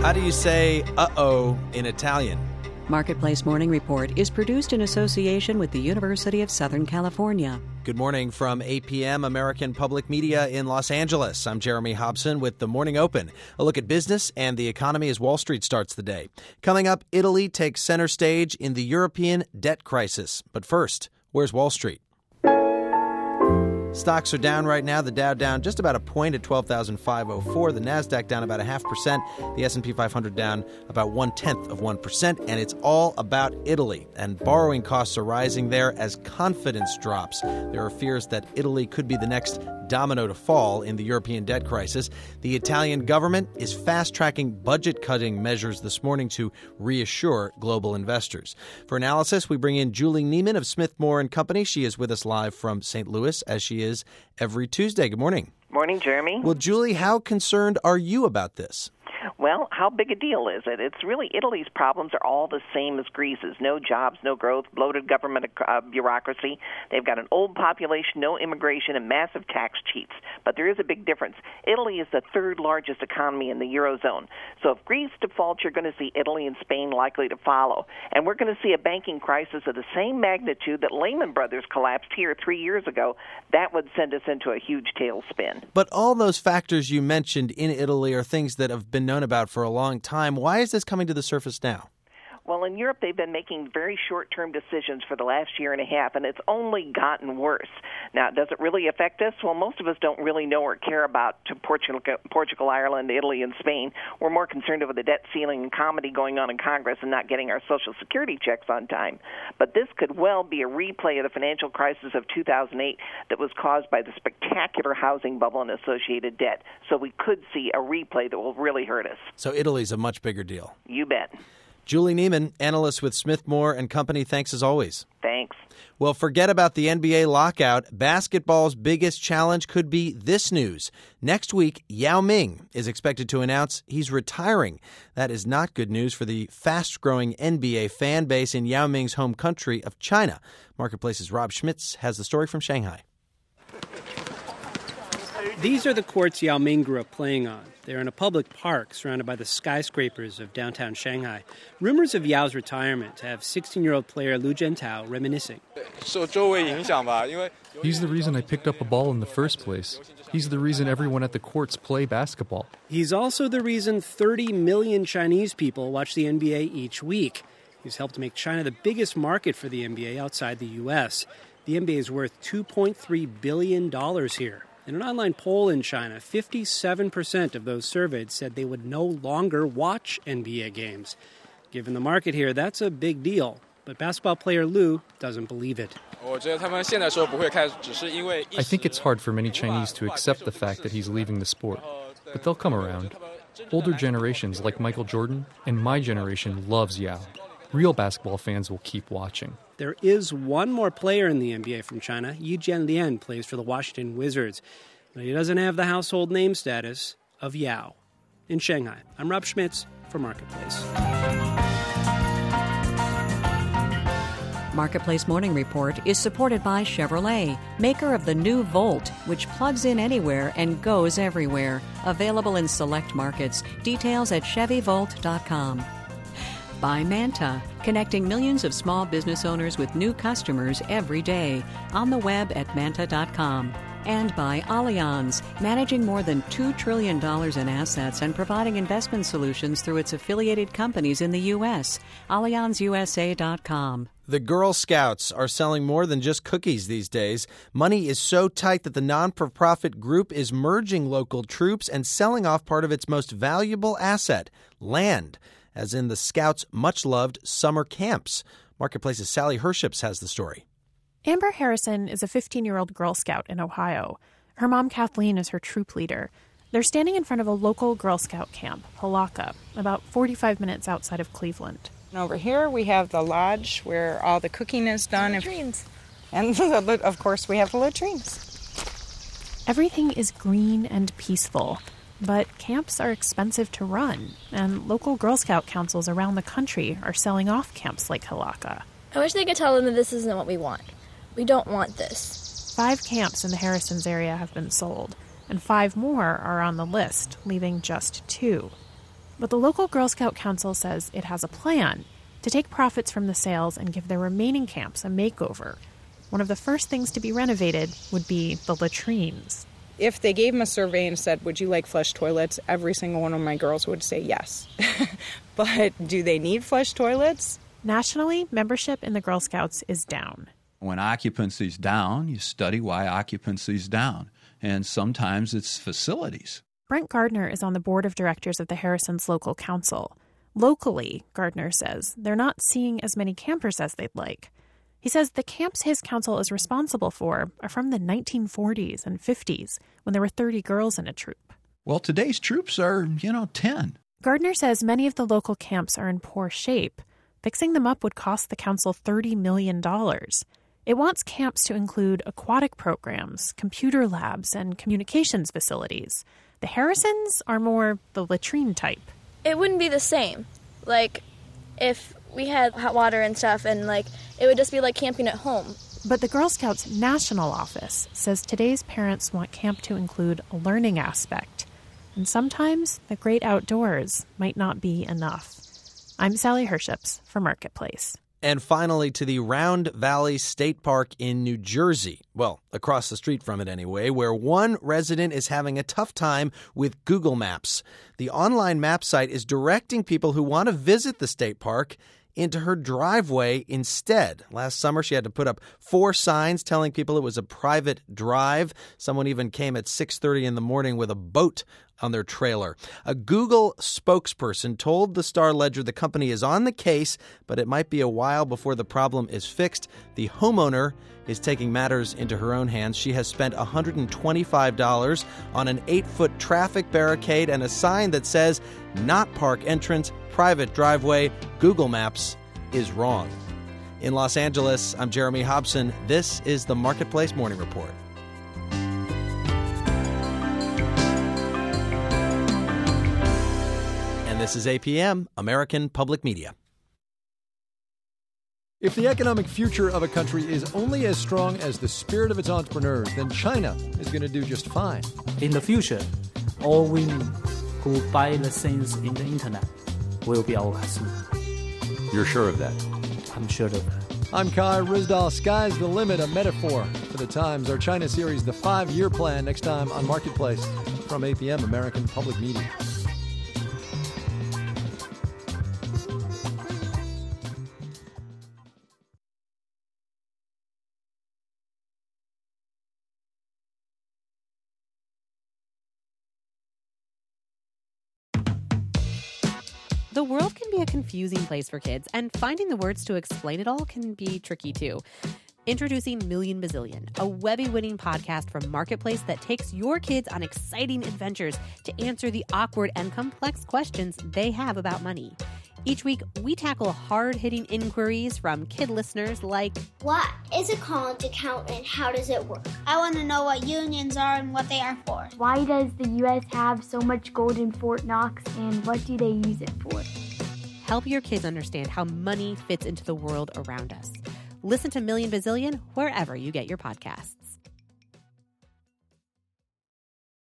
How do you say uh-oh in Italian? Marketplace Morning Report is produced in association with the University of Southern California. Good morning from APM, American Public Media in Los Angeles. I'm Jeremy Hobson with The Morning Open. A look at business and the economy as Wall Street starts the day. Coming up, Italy takes center stage in the European debt crisis. But first, where's Wall Street? Stocks are down right now. The Dow down just about a point at 12,504. The Nasdaq down about 0.5%. The S&P 500 down about 0.1%. And it's all about Italy. And borrowing costs are rising there as confidence drops. There are fears that Italy could be the next domino to fall in the European debt crisis. The Italian government is fast-tracking budget-cutting measures this morning to reassure global investors. For analysis, we bring in Julie Neiman of Smith Moore & Company. She is with us live from St. Louis, as she is every Tuesday. Good morning. Morning, Jeremy. Well, Julie, how concerned are you about this? Well, how big a deal is it? It's really Italy's problems are all the same as Greece's. No jobs, no growth, bloated government bureaucracy. They've got an old population, no immigration, and massive tax cheats. But there is a big difference. Italy is the third largest economy in the Eurozone. So if Greece defaults, you're going to see Italy and Spain likely to follow. And we're going to see a banking crisis of the same magnitude that Lehman Brothers collapsed here 3 years ago. That would send us into a huge tailspin. But all those factors you mentioned in Italy are things that have been known about for a long time. Why is this coming to the surface now? Well, in Europe, they've been making very short-term decisions for the last year and a half, and it's only gotten worse. Now, does it really affect us? Well, most of us don't really know or care about Portugal, Ireland, Italy, and Spain. We're more concerned over the debt ceiling and comedy going on in Congress and not getting our Social Security checks on time. But this could well be a replay of the financial crisis of 2008 that was caused by the spectacular housing bubble and associated debt. So we could see a replay that will really hurt us. So Italy's a much bigger deal. You bet. Julie Neiman, analyst with Smith Moore & Company. Thanks as always. Thanks. Well, forget about the NBA lockout. Basketball's biggest challenge could be this news. Next week, Yao Ming is expected to announce he's retiring. That is not good news for the fast-growing NBA fan base in Yao Ming's home country of China. Marketplace's Rob Schmitz has the story from Shanghai. These are the courts Yao Ming grew up playing on. They're in a public park surrounded by the skyscrapers of downtown Shanghai. Rumors of Yao's retirement have 16-year-old player Lu Zhentao reminiscing. He's the reason I picked up a ball in the first place. He's the reason everyone at the courts play basketball. He's also the reason 30 million Chinese people watch the NBA each week. He's helped make China the biggest market for the NBA outside the U.S. The NBA is worth $2.3 billion here. In an online poll in China, 57% of those surveyed said they would no longer watch NBA games. Given the market here, that's a big deal. But basketball player Lu doesn't believe it. I think it's hard for many Chinese to accept the fact that he's leaving the sport. But they'll come around. Older generations like Michael Jordan and my generation loves Yao. Real basketball fans will keep watching. There is one more player in the NBA from China. Yi Jianlian plays for the Washington Wizards. But he doesn't have the household name status of Yao. In Shanghai, I'm Rob Schmitz for Marketplace. Marketplace Morning Report is supported by Chevrolet, maker of the new Volt, which plugs in anywhere and goes everywhere. Available in select markets. Details at ChevyVolt.com. By Manta, connecting millions of small business owners with new customers every day. On the web at Manta.com. And by Allianz, managing more than $2 trillion in assets and providing investment solutions through its affiliated companies in the U.S. AllianzUSA.com. The Girl Scouts are selling more than just cookies these days. Money is so tight that the non-for-profit group is merging local troops and selling off part of its most valuable asset, land, as in the Scouts' much-loved summer camps. Marketplace's Sally Herships has the story. Amber Harrison is a 15-year-old Girl Scout in Ohio. Her mom, Kathleen, is her troop leader. They're standing in front of a local Girl Scout camp, Halakha, about 45 minutes outside of Cleveland. And over here we have the lodge where all the cooking is done. Latrines. And of course we have the latrines. Everything is green and peaceful, but camps are expensive to run, and local Girl Scout councils around the country are selling off camps like Halakha. I wish they could tell them that this isn't what we want. We don't want this. 5 camps in the Harrisons area have been sold, and 5 more are on the list, leaving just 2. But the local Girl Scout Council says it has a plan to take profits from the sales and give their remaining camps a makeover. One of the first things to be renovated would be the latrines. If they gave them a survey and said, would you like flush toilets, every single one of my girls would say yes. But do they need flush toilets? Nationally, membership in the Girl Scouts is down. When occupancy's down, you study why occupancy's down. And sometimes it's facilities. Brent Gardner is on the board of directors of the Harrison's local council. Locally, Gardner says, they're not seeing as many campers as they'd like. He says the camps his council is responsible for are from the 1940s and 50s, when there were 30 girls in a troop. Well, today's troops are, 10. Gardner says many of the local camps are in poor shape. Fixing them up would cost the council $30 million. It wants camps to include aquatic programs, computer labs, and communications facilities. The Harrisons are more the latrine type. It wouldn't be the same. Like, if we had hot water and stuff, and, it would just be like camping at home. But the Girl Scouts National Office says today's parents want camp to include a learning aspect. And sometimes the great outdoors might not be enough. I'm Sally Herships for Marketplace. And finally, to the Round Valley State Park in New Jersey. Well, across the street from it anyway, where one resident is having a tough time with Google Maps. The online map site is directing people who want to visit the state park into her driveway instead. Last summer, she had to put up 4 signs telling people it was a private drive. Someone even came at 6:30 in the morning with a boat on their trailer. A Google spokesperson told the Star-Ledger the company is on the case, but it might be a while before the problem is fixed. The homeowner is taking matters into her own hands. She has spent $125 on an 8-foot traffic barricade and a sign that says, "Not park entrance, private driveway, Google Maps is wrong." In Los Angeles, I'm Jeremy Hobson. This is the Marketplace Morning Report. And this is APM, American Public Media. If the economic future of a country is only as strong as the spirit of its entrepreneurs, then China is going to do just fine. In the future, all women who buy the things in the internet will be our customer. You're sure of that? I'm sure of that. I'm Kai Rizdal. Sky's the limit, a metaphor for the times. Our China series, The 5-Year Plan, next time on Marketplace from APM, American Public Media. The world can be a confusing place for kids, and finding the words to explain it all can be tricky too. Introducing Million Bazillion, a Webby-winning podcast from Marketplace that takes your kids on exciting adventures to answer the awkward and complex questions they have about money. Each week, we tackle hard-hitting inquiries from kid listeners like, what is a college account and how does it work? I want to know what unions are and what they are for. Why does the U.S. have so much gold in Fort Knox and what do they use it for? Help your kids understand how money fits into the world around us. Listen to Million Bazillion wherever you get your podcasts.